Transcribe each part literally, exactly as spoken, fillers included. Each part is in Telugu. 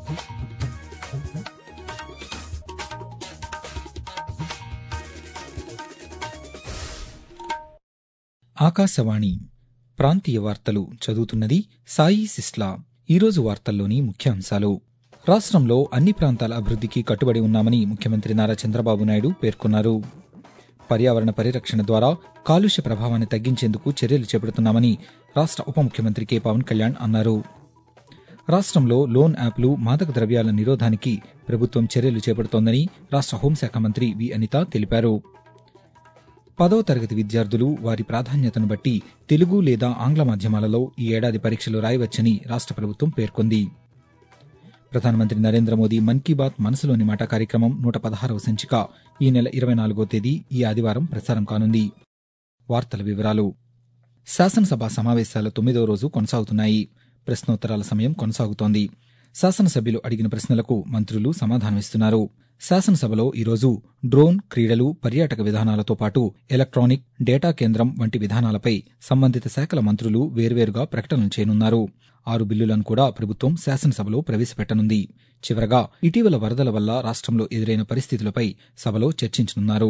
ఆకాశవాణి ప్రాంతీయ వార్తలు చదువుతున్నది సాయి సిస్లా. ఈరోజు వార్తల్లోని ముఖ్యాంశాలు: రాష్ట్రంలో అన్ని ప్రాంతాల అభివృద్ధికి కట్టుబడి ఉన్నామని ముఖ్యమంత్రి నారా చంద్రబాబు నాయుడు పేర్కొన్నారు. పర్యావరణ పరిరక్షణ ద్వారా కాలుష్య ప్రభావాన్ని తగ్గించేందుకు చర్యలు చేపడుతున్నామని రాష్ట్ర ఉప ముఖ్యమంత్రి కె పవన్ కళ్యాణ్ అన్నారు. రాష్ట్రంలో లోన్ యాప్లు, మాదక ద్రవ్యాల నిరోధానికి ప్రభుత్వం చర్యలు చేపడుతోందని రాష్ట్ర హోంశాఖ మంత్రి వి అనిత తెలిపారు. పదవ తరగతి విద్యార్థులు వారి ప్రాధాన్యతను బట్టి తెలుగు లేదా ఆంగ్ల మాధ్యమాలలో ఈ ఏడాది పరీక్షలు రాయవచ్చని రాష్ట్ర ప్రభుత్వం పేర్కొంది. ప్రధానమంత్రి నరేంద్ర మోదీ మన్ కీ బాత్ మనసులోని మాట కార్యక్రమం నూట పదహారవ సంచిక ఈ నెల ఇరవై నాలుగో తేదీ ఈ ఆదివారం ప్రసారం కానుంది. వార్తల వివరాలు: శాసనసభ సమావేశాల తొమ్మిదవ రోజు కొనసాగుతున్నాయి. ప్రశ్నోత్తరాల సమయం కొనసాగుతోంది. శాసనసభ్యులు అడిగిన ప్రశ్నలకు మంత్రులు సమాధానమిస్తున్నారు. శాసనసభలో ఈరోజు డ్రోన్, క్రీడలు, పర్యాటక విధానాలతో పాటు ఎలక్ట్రానిక్, డేటా కేంద్రం వంటి విధానాలపై సంబంధిత శాఖల మంత్రులు వేర్వేరుగా ప్రకటనలు చేయనున్నారు. ఆరు బిల్లులను కూడా ప్రభుత్వం శాసనసభలో ప్రవేశపెట్టనుంది. చివరగా ఇటీవల వరదల వల్ల రాష్ట్రంలో ఎదురైన పరిస్థితులపై సభలో చర్చించనున్నారు.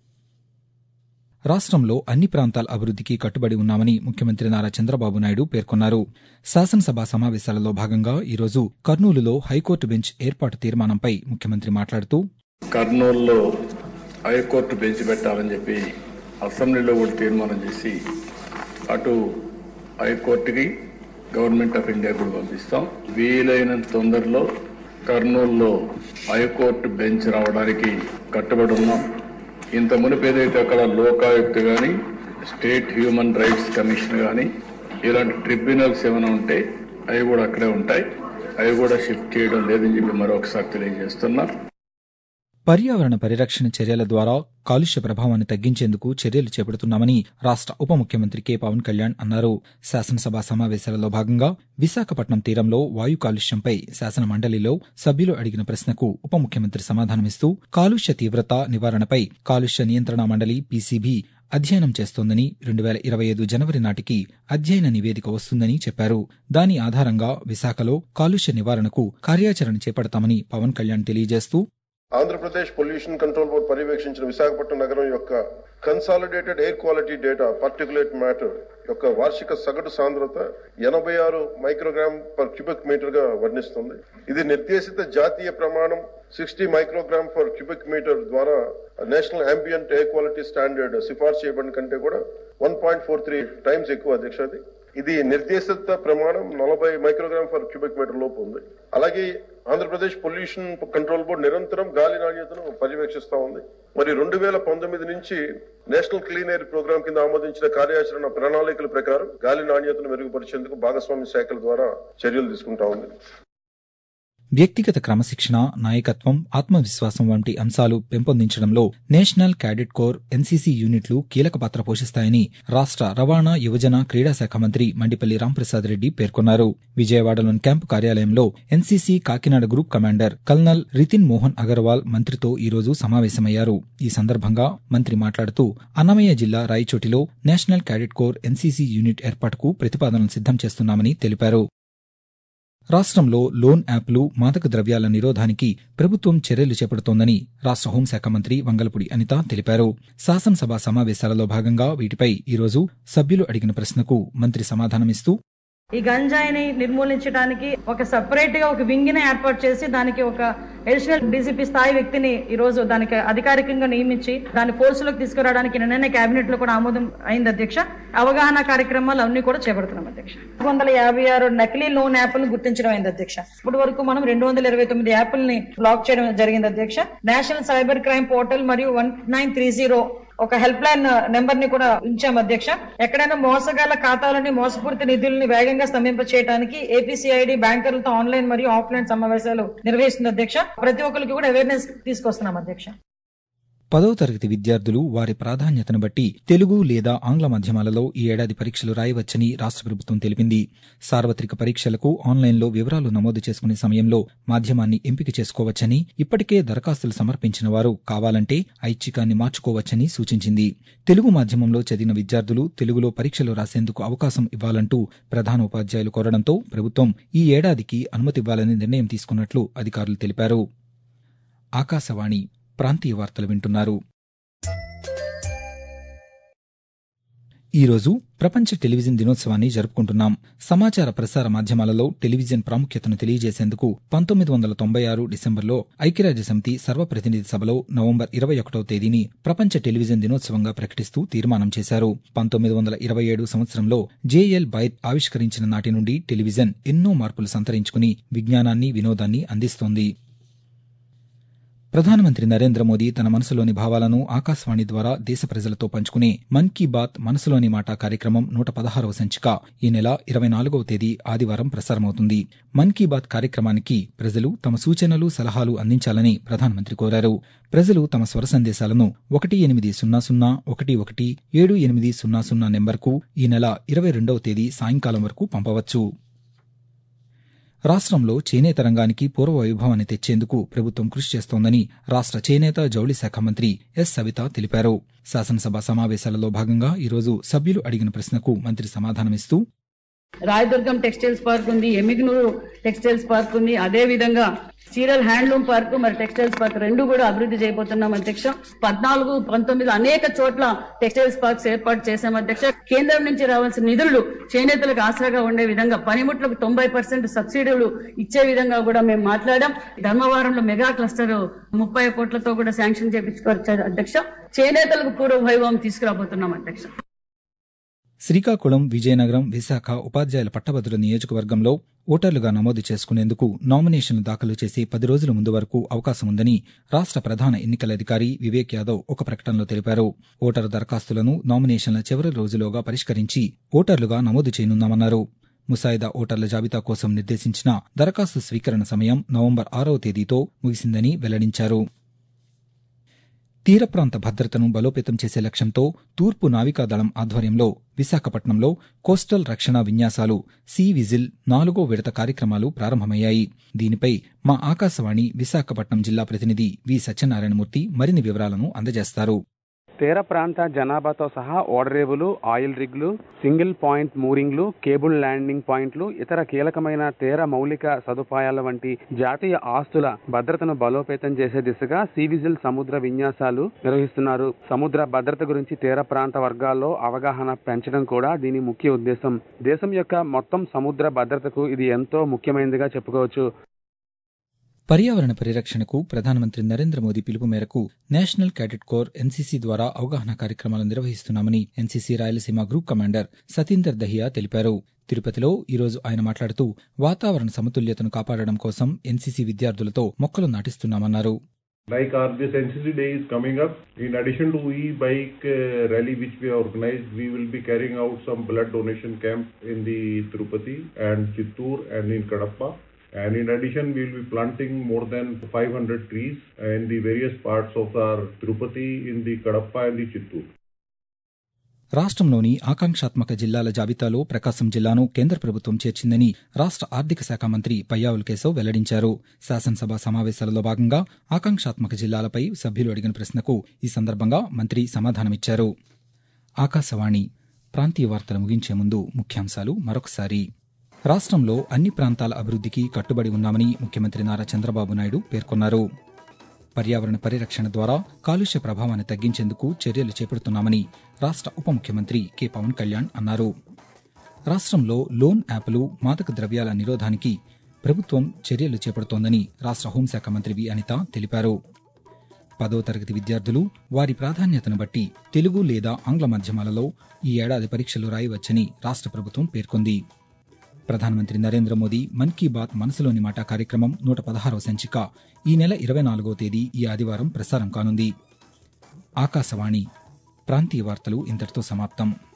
రాష్ట్రంలో అన్ని ప్రాంతాల అభివృద్ధికి కట్టుబడి ఉన్నామని ముఖ్యమంత్రి నారా చంద్రబాబు నాయుడు పేర్కొన్నారు. శాసనసభ సమావేశాలలో భాగంగా ఈరోజు కర్నూలులో హైకోర్టు బెంచ్ ఏర్పాటు తీర్మానంపై ముఖ్యమంత్రి మాట్లాడుతూ, కర్నూలులో హైకోర్టు బెంచ్ పెట్టాలని చెప్పి అసెంబ్లీలో కూడా తీర్మానం చేసి అటు హైకోర్టుకి, గవర్నమెంట్ ఆఫ్ ఇండియా కూడా పంపిస్తాం. వీలైనంత తొందరలో కర్నూలులో హైకోర్టు బెంచ్ రావడానికి కట్టుబడి ఉన్నాం. ఇంత మునుపు ఏదైతే అక్కడ లోకాయుక్త కానీ, స్టేట్ హ్యూమన్ రైట్స్ కమిషన్ కానీ ఇలాంటి ట్రిబ్యునల్స్ ఏమైనా ఉంటే అవి కూడా అక్కడే ఉంటాయి. అవి కూడా షిఫ్ట్ చేయడం లేదని చెప్పి మరొకసారి తెలియజేస్తున్నా. పర్యావరణ పరిరక్షణ చర్యల ద్వారా కాలుష్య ప్రభావాన్ని తగ్గించేందుకు చర్యలు చేపడుతున్నామని రాష్ట్ర ఉప ముఖ్యమంత్రి కె పవన్ కళ్యాణ్ అన్నారు. శాసనసభ సమావేశాలలో భాగంగా విశాఖపట్నం తీరంలో వాయు కాలుష్యంపై శాసన మండలిలో సభ్యులు అడిగిన ప్రశ్నకు ఉప ముఖ్యమంత్రి సమాధానమిస్తూ, కాలుష్య తీవ్రత నివారణపై కాలుష్య నియంత్రణ మండలి పీసీబీ అధ్యయనం చేస్తోందని, రెండు వేల ఇరవై ఐదు జనవరి నాటికి అధ్యయన నివేదిక వస్తుందని చెప్పారు. దాని ఆధారంగా విశాఖలో కాలుష్య నివారణకు కార్యాచరణ చేపడతామని పవన్ కళ్యాణ్ తెలియజేస్తూ, ఆంధ్రప్రదేశ్ పొల్యూషన్ కంట్రోల్ బోర్డు పర్యవేక్షించిన విశాఖపట్నం నగరం యొక్క consolidated air quality data particulate matter యొక్క వార్షిక సగటు సాంద్రత ఎనభై ఆరు మైక్రోగ్రామ్ పర్ క్యూబిక్ మీటర్ గా వర్ణిస్తుంది. ఇది నిర్దేశిత జాతీయ ప్రమాణం sixty microgram per cubic metre ద్వారా national ambient air quality standard సిఫార్సు చేయబడిన కంటే కూడా one point four three times ఎక్కువ అధ్యక్ష. ఇది నిర్దేశిత ప్రమాణం నలభై మైక్రోగ్రామ్ పర్ క్యూబిక్ మీటర్ లోపు ఉంది. అలాగే ఆంధ్రప్రదేశ్ పొల్యూషన్ కంట్రోల్ బోర్డు నిరంతరం గాలి నాణ్యతను పర్యవేక్షిస్తా ఉంది. మరి రెండు వేల పంతొమ్మిది నుంచి నేషనల్ క్లీన్ ఎయిర్ ప్రోగ్రాం కింద ఆమోదించిన కార్యాచరణ ప్రణాళికల ప్రకారం గాలి నాణ్యతను మెరుగుపరిచేందుకు భాగస్వామ్య శాఖల ద్వారా చర్యలు తీసుకుంటా ఉంది. వ్యక్తిగత క్రమశిక్షణ, నాయకత్వం, ఆత్మవిశ్వాసం వంటి అంశాలు పెంపొందించడంలో నేషనల్ క్యాడెట్ కోర్, ఎన్సీసీ యూనిట్లు కీలక పాత్ర పోషిస్తాయని రాష్ట్ర రవాణా, యువజన, క్రీడా శాఖ మంత్రి మండిపల్లి రాంప్రసాద్ రెడ్డి పేర్కొన్నారు. విజయవాడలోని క్యాంపు కార్యాలయంలో NCC Kakinada group commander colonel Rithin Mohan Agarwal మంత్రితో ఈరోజు సమావేశమయ్యారు. ఈ సందర్భంగా మంత్రి మాట్లాడుతూ, అన్నమయ్య జిల్లా రాయచోటిలో national cadet corps, NCC unit ఏర్పాటుకు ప్రతిపాదనలు సిద్దం చేస్తున్నామని తెలిపారు. రాష్ట్రంలో లోన్ యాప్లు, మాదక ద్రవ్యాల నిరోధానికి ప్రభుత్వం చర్యలు చేపడుతోందని రాష్ట్ర హోంశాఖ మంత్రి వంగలపూడి అనిత తెలిపారు. శాసనసభ సమావేశాలలో భాగంగా వీటిపై ఈరోజు సభ్యులు అడిగిన ప్రశ్నకు మంత్రి సమాధానమిస్తూ, ఈ గంజాయిని నిర్మూలించడానికి ఒక సెపరేట్ గా ఒక వింగ్ ని ఏర్పాటు చేసి దానికి ఒక అడిషనల్ డీసీపీ స్థాయి వ్యక్తిని ఈ రోజు దానికి అధికారికంగా నియమించి దాన్ని ఫోర్సులోకి తీసుకురావడానికి నిన్ననే కేబినెట్ లో కూడా ఆమోదం అయింది అధ్యక్ష. అవగాహన కార్యక్రమాలు అన్ని కూడా చేపడుతున్నాం అధ్యక్ష. రెండు వందల యాభై ఆరు నకిలీ లోన్ యాప్లను గుర్తించడం అయింది అధ్యక్ష. ఇప్పటి వరకు మనం రెండు వందల ఇరవై తొమ్మిది యాప్లని బ్లాక్ చేయడం జరిగింది అధ్యక్ష. నేషనల్ సైబర్ క్రైమ్ పోర్టల్ మరియు వన్ నైన్ త్రీ జీరో ఒక హెల్ప్ లైన్ నెంబర్ ని కూడా ఉంచాం అధ్యక్ష. ఎక్కడైనా మోసగాళ్ల ఖాతాలని, మోసపూరిత నిధుల్ని వేగంగా స్తంభింప చేయడానికి ఏపీసీఐడి బ్యాంకర్లతో ఆన్లైన్ మరియు ఆఫ్లైన్ సమావేశాలు నిర్వహిస్తుంది అధ్యక్ష. ప్రతి ఒక్కరికి కూడా అవేర్నెస్ తీసుకొస్తున్నాం అధ్యక్ష. పదవ తరగతి విద్యార్థులు వారి ప్రాధాన్యతను బట్టి తెలుగు లేదా ఆంగ్ల మాధ్యమాలలో ఈ ఏడాది పరీక్షలు రాయవచ్చని రాష్ట్ర ప్రభుత్వం తెలిపింది. సార్వత్రిక పరీక్షలకు ఆన్లైన్లో వివరాలు నమోదు చేసుకునే సమయంలో మాధ్యమాన్ని ఎంపిక చేసుకోవచ్చని, ఇప్పటికే దరఖాస్తులు సమర్పించిన వారు కావాలంటే ఐచ్ఛికాన్ని మార్చుకోవచ్చని సూచించింది. తెలుగు మాధ్యమంలో చదివిన విద్యార్థులు తెలుగులో పరీక్షలు రాసేందుకు అవకాశం ఇవ్వాలంటూ ప్రధానోపాధ్యాయులు కోరడంతో ప్రభుత్వం ఈ ఏడాదికి అనుమతివ్వాలని నిర్ణయం తీసుకున్నట్లు అధికారులు తెలిపారు. ఆకాశవాణి ప్రాంతీయ వార్తలు వింటున్నారు. ఈరోజు ప్రపంచ టెలివిజన్ దినోత్సవాన్ని జరుపుకుంటున్నాం. సమాచార ప్రసార మాధ్యమాలలో టెలివిజన్ ప్రాముఖ్యతను తెలియజేసేందుకు పంతొమ్మిది వందల తొంభై ఆరు డిసెంబర్లో ఐక్యరాజ్యసమితి సర్వప్రతినిధి సభలో నవంబర్ ఇరవై ఒకటవ తేదీని ప్రపంచ టెలివిజన్ దినోత్సవంగా ప్రకటిస్తూ తీర్మానం చేశారు. పంతొమ్మిది వందల ఇరవై ఏడు సంవత్సరంలో జేఎల్ బైత్ ఆవిష్కరించిన నాటి నుండి టెలివిజన్ ఎన్నో మార్పులు సంతరించుకుని విజ్ఞానాన్ని, వినోదాన్ని అందిస్తోంది. ప్రధానమంత్రి నరేంద్ర మోదీ తన మనసులోని భావాలను ఆకాశవాణి ద్వారా దేశ ప్రజలతో పంచుకునే మన్ కీ బాత్ మనసులోని మాట కార్యక్రమం నూట పదహారవ సంచిక ఈ నెల ఇరవై నాలుగవ తేదీ ఆదివారం ప్రసారమవుతుంది. మన్ కీ బాత్ కార్యక్రమానికి ప్రజలు తమ సూచనలు, సలహాలు అందించాలని ప్రధానమంత్రి కోరారు. ప్రజలు తమ స్వర సందేశాలను ఒకటి ఎనిమిది సున్నా సున్నా ఒకటి ఒకటి ఏడు ఎనిమిది సున్నా సున్నా నెంబర్కు ఈ నెల ఇరవై రెండవ తేదీ సాయంకాలం వరకు పంపవచ్చు. రాష్ట్రంలో చేనేత రంగానికి పూర్వ వైభవాన్ని తెచ్చేందుకు ప్రభుత్వం కృషి చేస్తోందని రాష్ట్ర చేనేత, జౌళి శాఖ మంత్రి ఎస్ సవిత తెలిపారు. శాసనసభ సమావేశాలలో భాగంగా ఈరోజు సభ్యులు అడిగిన ప్రశ్నకు మంత్రి సమాధానమిస్తూ, రాయదుర్గం టెక్స్టైల్స్ పార్క్ ఉంది, ఎమ్మిగ్నూరు టెక్స్టైల్స్ పార్క్ ఉంది, అదే విధంగా చీరల్ హ్యాండ్లూమ్ పార్క్ మరి టెక్స్టైల్స్ పార్క్ రెండు కూడా అభివృద్ధి చేయబోతున్నాం అధ్యక్ష. పద్నాలుగు పంతొమ్మిది అనేక చోట్ల టెక్స్టైల్స్ పార్క్స్ ఏర్పాటు చేశాం అధ్యక్ష. కేంద్రం నుంచి రావాల్సిన నిధులు చేనేతలకు ఆసరాగా ఉండే విధంగా పనిముట్లకు తొంభై పర్సెంట్ సబ్సిడీలు ఇచ్చే విధంగా కూడా మేము మాట్లాడాం. ధర్మవరంలో మెగా క్లస్టర్ ముప్పై కోట్లతో కూడా శాంక్షన్ చేయించుకోవచ్చు అధ్యక్ష. చేనేతలకు పూర్వ వైభవం తీసుకురాబోతున్నాం అధ్యక్ష. శ్రీకాకుళం, విజయనగరం, విశాఖ ఉపాధ్యాయుల పట్టభద్రుల నియోజకవర్గంలో ఓటర్లుగా నమోదు చేసుకునేందుకు నామినేషన్లు దాఖలు చేసే పది రోజుల ముందు వరకు అవకాశం ఉందని రాష్ట్ర ప్రధాన ఎన్నికల అధికారి వివేక్ యాదవ్ ఒక ప్రకటనలో తెలిపారు. ఓటరు దరఖాస్తులను నామినేషన్ల చివరి రోజులోగా పరిష్కరించి ఓటర్లుగా నమోదు చేయనున్నామన్నారు. ముసాయిదా ఓటర్ల జాబితా కోసం నిర్దేశించిన దరఖాస్తు స్వీకరణ సమయం నవంబర్ ఆరవ తేదీతో ముగిసిందని వెల్లడించారు. తీర ప్రాంత భద్రతను బలోపేతం చేసే లక్ష్యంతో తూర్పు నావికాదళం ఆధ్వర్యంలో విశాఖపట్నంలో కోస్టల్ రక్షణ విన్యాసాలు సీ విజిల్ నాలుగో విడత కార్యక్రమాలు ప్రారంభమయ్యాయి. దీనిపై మా ఆకాశవాణి విశాఖపట్నం జిల్లా ప్రతినిధి వి సత్యనారాయణమూర్తి మరిన్ని వివరాలను అందజేస్తారు. తీర ప్రాంత జనాభాతో సహా ఓడరేవులు, ఆయిల్ రిగ్లు, సింగిల్ పాయింట్ మూరింగ్లు, కేబుల్ ల్యాండింగ్ పాయింట్లు, ఇతర కీలకమైన తీర మౌలిక సదుపాయాల వంటి జాతీయ ఆస్తుల భద్రతను బలోపేతం చేసే దిశగా సీ విజిల్ సముద్ర విన్యాసాలు నిర్వహిస్తున్నారు. సముద్ర భద్రత గురించి తీర ప్రాంత వర్గాల్లో అవగాహన పెంచడం కూడా దీని ముఖ్య ఉద్దేశం. దేశం యొక్క మొత్తం సముద్ర భద్రతకు ఇది ఎంతో ముఖ్యమైనదిగా చెప్పుకోవచ్చు. పర్యావరణ పరిరక్షణకు ప్రధానమంత్రి నరేంద్ర మోదీ పిలుపు మేరకు నేషనల్ క్యాడెట్ కోర్ ఎన్సీసీ ద్వారా అవగాహన కార్యక్రమాలు నిర్వహిస్తున్నామని NCC Rayalaseema group commander Satinder Dahiya తెలిపారు. తిరుపతిలో ఈరోజు ఆయన మాట్లాడుతూ వాతావరణ సమతుల్యతను కాపాడడం కోసం ఎన్సీసీ విద్యార్థులతో మొక్కలు నాటిస్తున్నామన్నారు. Like our this N C C day is coming up, in addition to e-bike uh, rally which we organized, we will be carrying out some blood donation camp in the Tirupati and Chittoor and in Kadapa. And in addition, we will be planting more than five hundred trees in the various parts of our Tirupati, in the Kadapa and the Chittoor. రాష్ట్రంలోని ఆకాంక్షాత్మక జిల్లాల జాబితాలో ప్రకాశం జిల్లాను కేంద్ర ప్రభుత్వం చేర్చిందని రాష్ట్ర ఆర్థిక శాఖ మంత్రి పయ్యావుల కేశవ్ వెల్లడించారు. శాసనసభ సమావేశాలలో భాగంగా ఆకాంక్షాత్మక జిల్లాలపై సభ్యులు అడిగిన ప్రశ్నకు ఈ సందర్భంగా మంత్రి సమాధానమిచ్చారు. ఆకాశవాణి ప్రాంతీయ వార్తలు ముగించే ముందు ముఖ్యాంశాలు మరొకసారి. రాష్ట్రంలో అన్ని ప్రాంతాల అభివృద్ధికి కట్టుబడి ఉన్నామని ముఖ్యమంత్రి నారా చంద్రబాబు నాయుడు పేర్కొన్నారు. పర్యావరణ పరిరక్షణ ద్వారా కాలుష్య ప్రభావాన్ని తగ్గించేందుకు చర్యలు చేపడుతున్నామని రాష్ట్ర ఉప ముఖ్యమంత్రి కె పవన్ కళ్యాణ్ అన్నారు. రాష్ట్రంలో లోన్ యాప్లు, మాదక ద్రవ్యాల నిరోధానికి ప్రభుత్వం చర్యలు చేపడుతోందని రాష్ట్ర హోంశాఖ మంత్రి వి అనిత తెలిపారు. పదో తరగతి విద్యార్థులు వారి ప్రాధాన్యతను బట్టి తెలుగు లేదా ఆంగ్ల మాధ్యమాలలో ఈ ఏడాది పరీక్షలు రాయవచ్చని రాష్ట్ర ప్రభుత్వం పేర్కొంది. ప్రధానమంత్రి నరేంద్ర మోదీ మన్ కీ బాత్ మనసులోని మాట కార్యక్రమం నూట పదహారవ సంచిక ఈ నెల ఇరవై నాలుగవ తేదీ ఈ ఆదివారం ప్రసారం కానుంది. ఆకాశవాణి ప్రాంతీయ వార్తలు ఇంతటితో సమాప్తం.